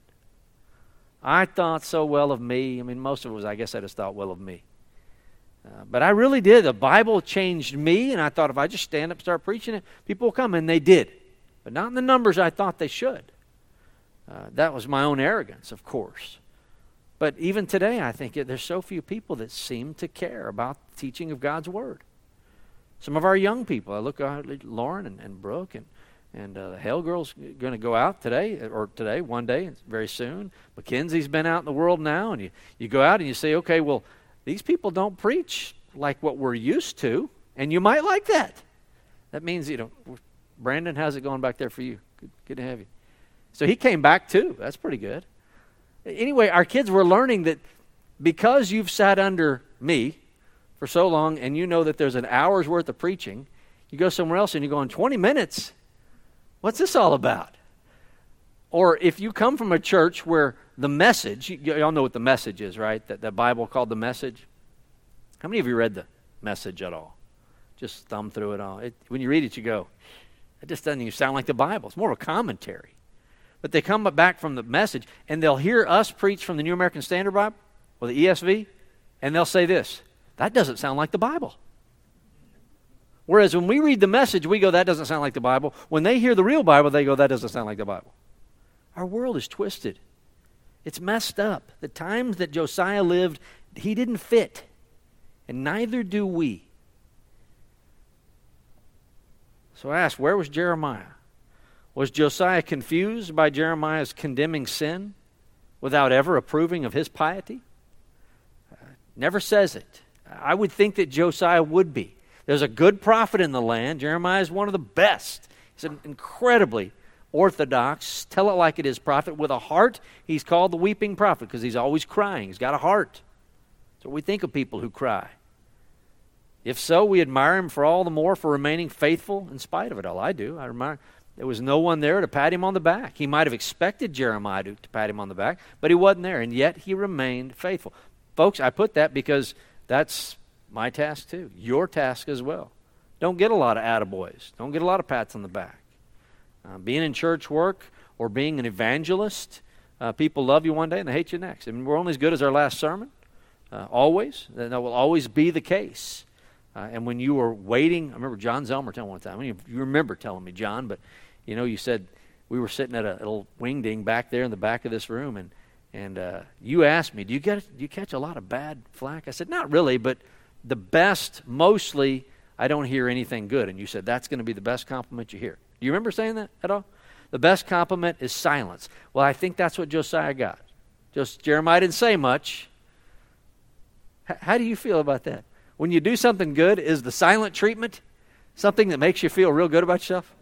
I thought so well of me. I mean, most of it was, I guess I just thought well of me. Uh, but I really did. The Bible changed me, and I thought if I just stand up and start preaching it, people will come, and they did. But not in the numbers I thought they should. Uh, that was my own arrogance, of course. But even today, I think it, there's so few people that seem to care about the teaching of God's Word. Some of our young people, I look at Lauren and, and Brooke, and, and uh, the Hale girl's going to go out today, or today, one day, very soon. Mackenzie's been out in the world now, and you, you go out and you say, okay, well, these people don't preach like what we're used to, and you might like that. That means, you know, Brandon, how's it going back there for you? Good, good to have you. So he came back too. That's pretty good. Anyway, our kids were learning that because you've sat under me for so long and you know that there's an hour's worth of preaching, you go somewhere else and you go in twenty minutes. What's this all about? Or if you come from a church where the message, you, you all know what the message is, right? That the Bible called the Message. How many of you read the Message at all? Just thumb through it all. It, when you read it, you go, it just doesn't even sound like the Bible. It's more of a commentary. But they come back from the Message, and they'll hear us preach from the New American Standard Bible, or the E S V, and they'll say this, that doesn't sound like the Bible. Whereas when we read the Message, we go, that doesn't sound like the Bible. When they hear the real Bible, they go, that doesn't sound like the Bible. Our world is twisted. It's messed up. The times that Josiah lived, he didn't fit, and neither do we. So I asked, where was Jeremiah? Was Josiah confused by Jeremiah's condemning sin without ever approving of his piety? Uh, never says it. I would think that Josiah would be. There's a good prophet in the land. Jeremiah is one of the best. He's an incredibly orthodox, tell it like it is prophet with a heart. He's called the weeping prophet because he's always crying. He's got a heart. That's what we think of people who cry. If so, we admire him for all the more for remaining faithful in spite of it all. I do. I admire. There was no one there to pat him on the back. He might have expected Jeremiah to, to pat him on the back, but he wasn't there, and yet he remained faithful. Folks, I put that because that's my task too, your task as well. Don't get a lot of attaboys. Don't get a lot of pats on the back. Uh, being in church work or being an evangelist, uh, people love you one day and they hate you next. I mean, we're only as good as our last sermon, uh, always. That will always be the case. Uh, and when you were waiting, I remember John Zelmer telling one time, I mean, you remember telling me, John, but you know, you said we were sitting at a little wing ding back there in the back of this room, and and uh, you asked me, do you get do you catch a lot of bad flack? I said, not really, but the best, mostly, I don't hear anything good. And you said, that's going to be the best compliment you hear. Do you remember saying that at all? The best compliment is silence. Well, I think that's what Josiah got. Just Jeremiah didn't say much. H- how do you feel about that? When you do something good, is the silent treatment something that makes you feel real good about yourself?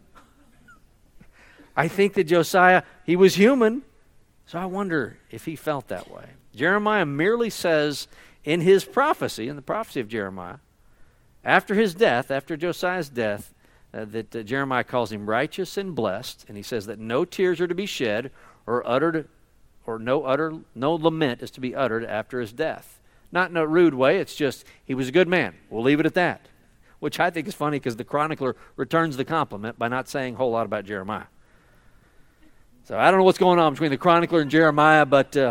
I think that Josiah, he was human, so I wonder if he felt that way. Jeremiah merely says in his prophecy, in the prophecy of Jeremiah, after his death, after Josiah's death, uh, that uh, Jeremiah calls him righteous and blessed, and he says that no tears are to be shed or uttered, or no utter, no lament is to be uttered after his death. Not in a rude way, it's just he was a good man. We'll leave it at that, which I think is funny because the chronicler returns the compliment by not saying a whole lot about Jeremiah. So I don't know what's going on between the chronicler and Jeremiah, but uh,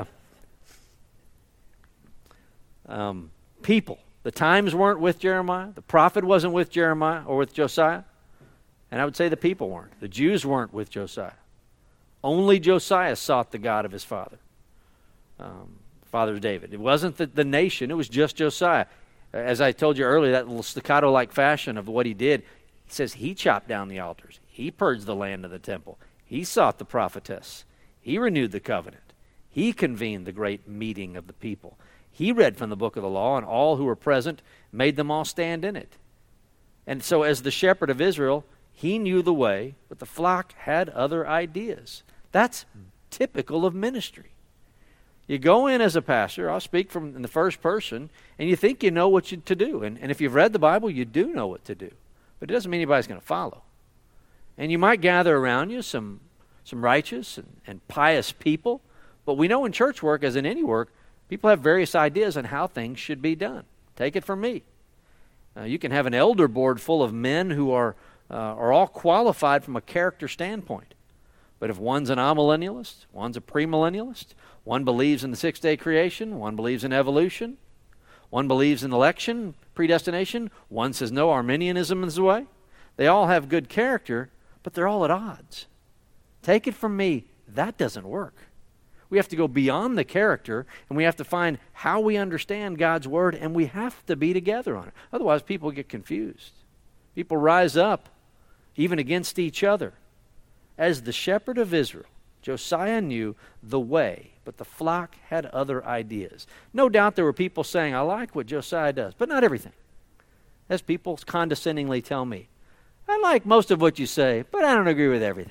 um, people, the times weren't with Jeremiah. The prophet wasn't with Jeremiah or with Josiah. And I would say the people weren't. The Jews weren't with Josiah. Only Josiah sought the God of his father, um, father David. It wasn't the, the nation. It was just Josiah. As I told you earlier, that little staccato-like fashion of what he did, he says he chopped down the altars. He purged the land of the temple. He sought the prophetess. He renewed the covenant. He convened the great meeting of the people. He read from the book of the law, and all who were present made them all stand in it. And so as the shepherd of Israel, he knew the way, but the flock had other ideas. That's typical of ministry. You go in as a pastor, I'll speak from in the first person, and you think you know what you, to do. And, and if you've read the Bible, you do know what to do. But it doesn't mean anybody's going to follow. And you might gather around you some, some righteous and, and pious people, but we know in church work, as in any work, people have various ideas on how things should be done. Take it from me. Uh, you can have an elder board full of men who are, uh, are all qualified from a character standpoint. But if one's an amillennialist, one's a premillennialist, one believes in the six-day creation, one believes in evolution, one believes in election, predestination, one says no, Arminianism is the way. They all have good character, but they're all at odds. Take it from me, that doesn't work. We have to go beyond the character, and we have to find how we understand God's Word, and we have to be together on it. Otherwise, people get confused. People rise up, even against each other. As the shepherd of Israel, Josiah knew the way, but the flock had other ideas. No doubt there were people saying, I like what Josiah does, but not everything. As people condescendingly tell me, I like most of what you say, but I don't agree with everything.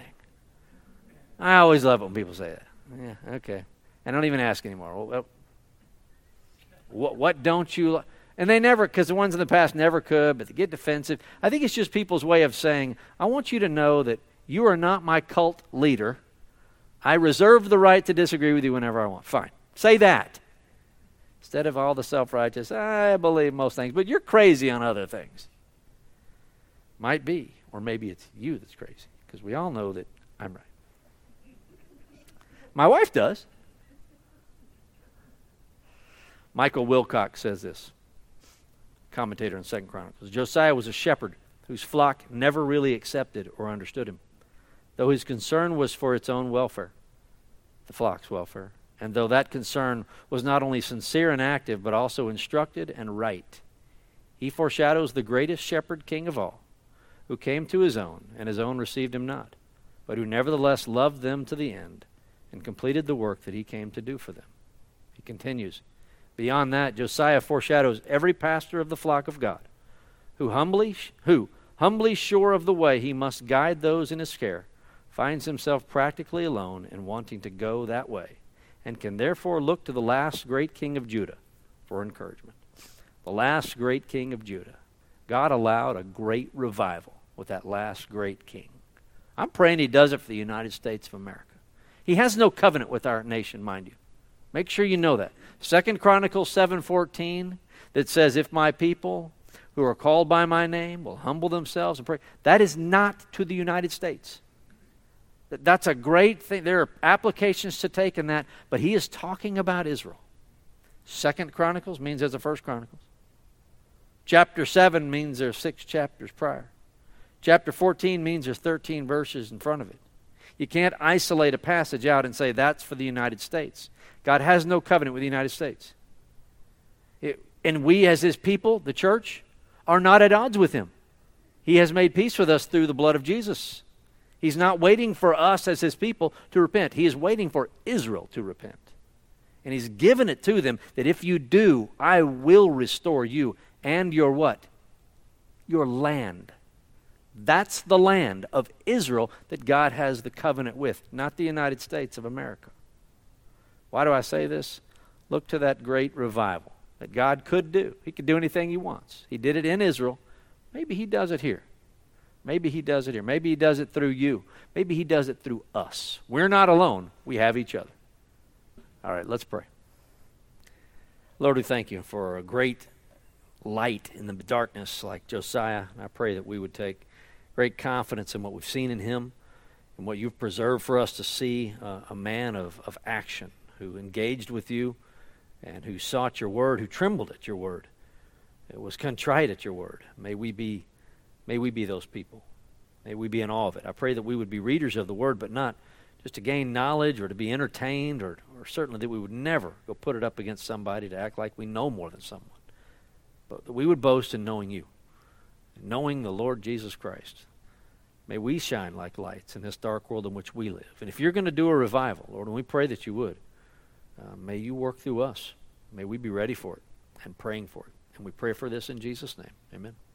I always love it when people say that. Yeah, okay. I don't even ask anymore. Well, what, what don't you like? And they never, because the ones in the past never could, but they get defensive. I think it's just people's way of saying, I want you to know that you are not my cult leader. I reserve the right to disagree with you whenever I want. Fine. Say that. Instead of all the self-righteous, I believe most things, but you're crazy on other things. Might be, or maybe it's you that's crazy, because we all know that I'm right. My wife does. Michael Wilcox says this, commentator in Second Chronicles. Josiah was a shepherd whose flock never really accepted or understood him, though his concern was for its own welfare, the flock's welfare, and though that concern was not only sincere and active, but also instructed and right. He foreshadows the greatest shepherd king of all, who came to his own, and his own received him not. but who nevertheless loved them to the end and completed the work that he came to do for them. He continues, beyond that, Josiah foreshadows every pastor of the flock of God, who humbly, who, humbly sure of the way he must guide those in his care, finds himself practically alone and wanting to go that way, and can therefore look to the last great king of Judah for encouragement. The last great king of Judah. God allowed a great revival with that last great king. I'm praying he does it for the United States of America. He has no covenant with our nation, mind you. Make sure you know that. Second Chronicles seven fourteen that says, if my people who are called by my name will humble themselves and pray. That is not to the United States. That's a great thing. There are applications to take in that, but he is talking about Israel. Second Chronicles means there's a First Chronicles. Chapter seven means there's six chapters prior. Chapter fourteen means there's thirteen verses in front of it. You can't isolate a passage out and say that's for the United States. God has no covenant with the United States. It, and we as his people, the church, are not at odds with him. He has made peace with us through the blood of Jesus. He's not waiting for us as his people to repent. He is waiting for Israel to repent. And he's given it to them that if you do, I will restore you and your what? Your land. That's the land of Israel that God has the covenant with, not the United States of America. Why do I say this? Look to that great revival that God could do. He could do anything he wants. He did it in Israel. Maybe he does it here. Maybe he does it here. Maybe he does it through you. Maybe he does it through us. We're not alone. We have each other. All right, let's pray. Lord, we thank you for a great light in the darkness like Josiah. And I pray that we would take great confidence in what we've seen in him and what you've preserved for us to see, uh, a man of, of action who engaged with you and who sought your word, who trembled at your word, it was contrite at your word. May we be, may we be those people. May we be in awe of it. I pray that we would be readers of the word, but not just to gain knowledge or to be entertained, or, or certainly that we would never go put it up against somebody to act like we know more than someone, but that we would boast in knowing you, knowing the Lord Jesus Christ. May we shine like lights in this dark world in which we live. And if you're going to do a revival, Lord, and we pray that you would, uh, may you work through us. May we be ready for it and praying for it. And we pray for this in Jesus' name. Amen.